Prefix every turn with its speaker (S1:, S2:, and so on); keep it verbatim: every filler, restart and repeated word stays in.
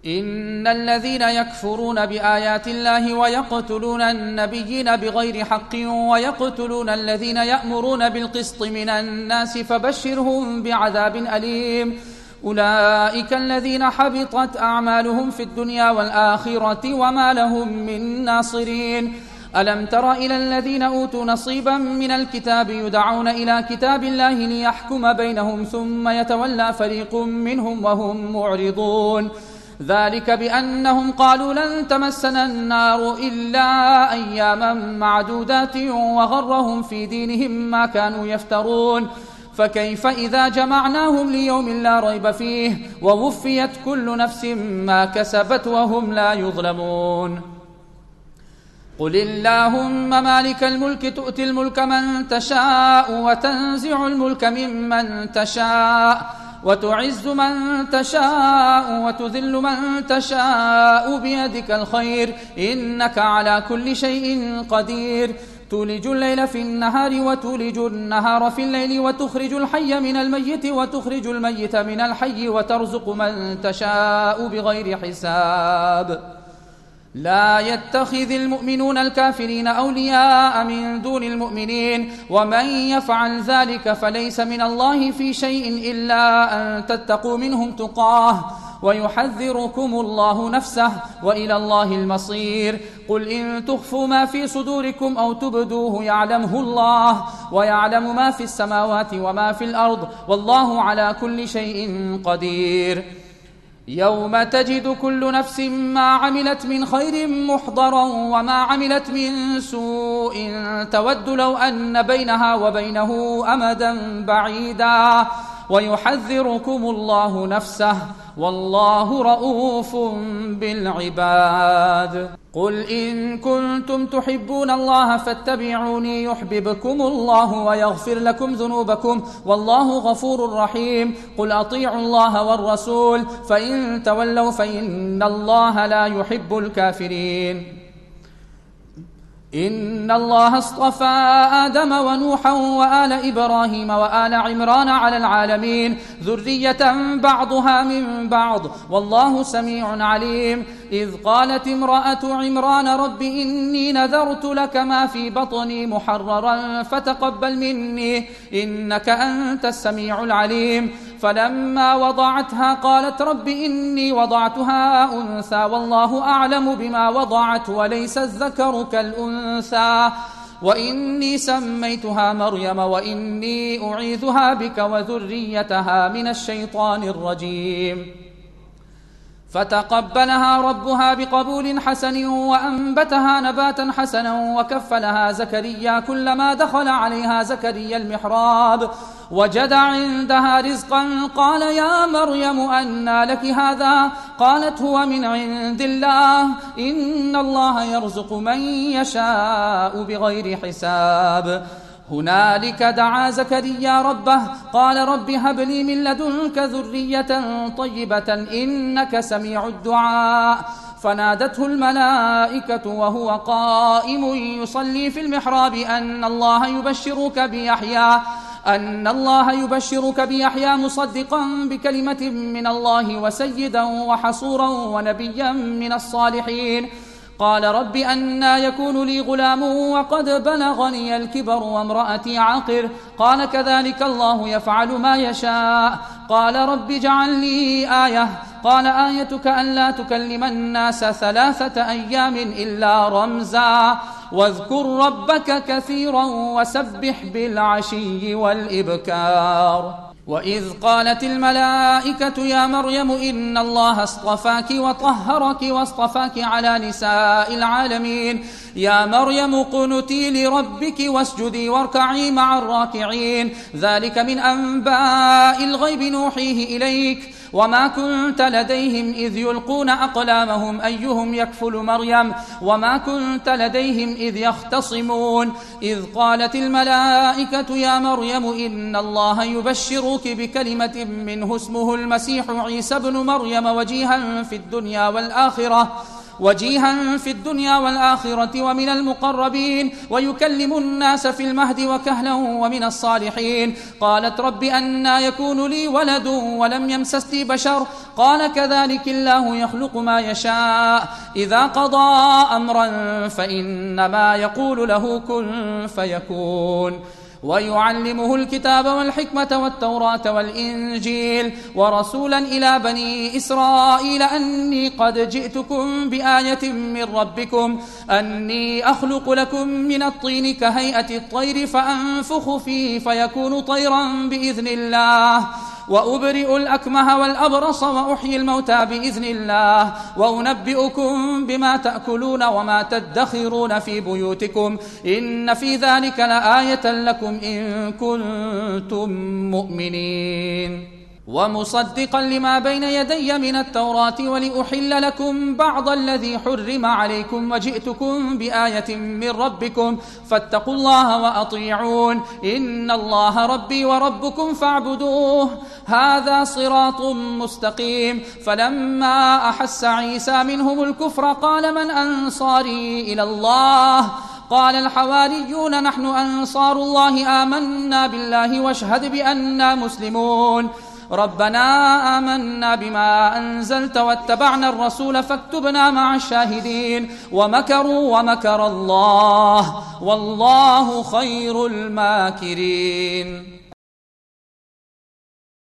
S1: إن الذين يكفرون بآيات الله ويقتلون النبيين بغير حق ويقتلون الذين يأمرون بالقسط من الناس فبشرهم بعذاب أليم أولئك الذين حبطت أعمالهم في الدنيا والآخرة وما لهم من ناصرين ألم تر إلى الذين أوتوا نصيبا من الكتاب يدعون إلى كتاب الله ليحكم بينهم ثم يتولى فريق منهم وهم معرضون ذلك بأنهم قالوا لن تمسنا النار إلا أياما معدودات وغرهم في دينهم ما كانوا يفترون فكيف إذا جمعناهم ليوم لا ريب فيه ووفيت كل نفس ما كسبت وهم لا يظلمون قل اللهم مالك الملك تؤتي الملك من تشاء وتنزع الملك ممن تشاء وتعز من تشاء وتذل من تشاء بيدك الخير إنك على كل شيء قدير تولج الليل في النهار وتولج النهار في الليل وتخرج الحي من الميت وتخرج الميت من الحي وترزق من تشاء بغير حساب لا يتخذ المؤمنون الكافرين أولياء من دون المؤمنين ومن يفعل ذلك فليس من الله في شيء إلا أن تتقوا منهم تقاه ويحذركم الله نفسه وإلى الله المصير قل إن تخفوا ما في صدوركم أو تبدوه يعلمه الله ويعلم ما في السماوات وما في الأرض والله على كل شيء قدير يوم تجد كل نفس ما عملت من خير محضرا وما عملت من سوء تود لو أن بينها وبينه أمدا بعيدا ويحذركم الله نفسه والله رؤوف بالعباد قل إن كنتم تحبون الله فاتبعوني يحببكم الله ويغفر لكم ذنوبكم والله غفور رحيم قل أطيعوا الله والرسول فإن تولوا فإن الله لا يحب الكافرين إن الله اصطفى آدم ونوحا وآل إبراهيم وآل عمران على العالمين ذرية بعضها من بعض والله سميع عليم إذ قالت امرأة عمران رب إني نذرت لك ما في بطني محررا فتقبل مني إنك أنت السميع العليم فلما وضعتها قالت رب إني وضعتها أنثى والله أعلم بما وضعت وليس الذكر كالأنثى وإني سميتها مريم وإني أعيذها بك وذريتها من الشيطان الرجيم فتقبلها ربها بقبول حسن وأنبتها نباتا حسنا وكفلها زكريا كلما دخل عليها زكريا المحراب وجد عندها رزقا قال يا مريم أنى لك هذا قالت هو من عند الله إن الله يرزق من يشاء بغير حساب هنالك دعا زكريا ربه قال رب هب لي من لدنك ذرية طيبة إنك سميع الدعاء فنادته الملائكة وهو قائم يصلي في المحراب أن الله يبشرك بيحيى أن الله يبشرك بيحيى مصدقا بكلمة من الله وسيدا وحصورا ونبيا من الصالحين قال رب أنى يكون لي غلام وقد بلغني الكبر وامرأتي عاقر قال كذلك الله يفعل ما يشاء قال رب اجعل لي آية قال آيتك ألا تكلم الناس ثلاثة أيام إلا رمزا واذكر ربك كثيرا وسبح بالعشي والإبكار وإذ قالت الملائكة يا مريم إن الله اصطفاك وطهرك واصطفاك على نساء العالمين يا مريم قنتي لربك واسجدي واركعي مع الراكعين ذلك من أنباء الغيب نوحيه إليك وما كنت لديهم إذ يلقون أقلامهم أيهم يكفل مريم وما كنت لديهم إذ يختصمون إذ قالت الملائكة يا مريم إن الله يبشرك بكلمة منه اسمه المسيح عيسى بن مريم وجيها في الدنيا والآخرة وجيها في الدنيا والآخرة ومن المقربين ويكلم الناس في المهد وكهلا ومن الصالحين. قالت رب أنى يكون لي ولد ولم يمسسني بشر قال كذلك الله يخلق ما يشاء إذا قضى أمرا فإنما يقول له كن فيكون. ويعلمه الكتاب والحكمة والتوراة والإنجيل ورسولا إلى بني إسرائيل أني قد جئتكم بآية من ربكم أني أخلق لكم من الطين كهيئة الطير فأنفخ فيه فيكون طيرا بإذن الله وأبرئ الأكمه والأبرص وأحيي الموتى بإذن الله وأنبئكم بما تأكلون وما تدخرون في بيوتكم إن في ذلك لآية لكم إن كنتم مؤمنين. ومصدقا لما بين يدي من التوراة ولأحل لكم بعض الذي حرم عليكم وجئتكم بآية من ربكم فاتقوا الله وأطيعون إن الله ربي وربكم فاعبدوه هذا صراط مستقيم. فلما أحس عيسى منهم الكفر قال من أنصاري إلى الله قال الحواريون نحن أنصار الله آمنا بالله واشهد بأننا مسلمون. ربنا آمنا بما أنزلت واتبعنا الرسول فاكتبنا مع الشاهدين ومكروا ومكر الله والله خير الماكرين.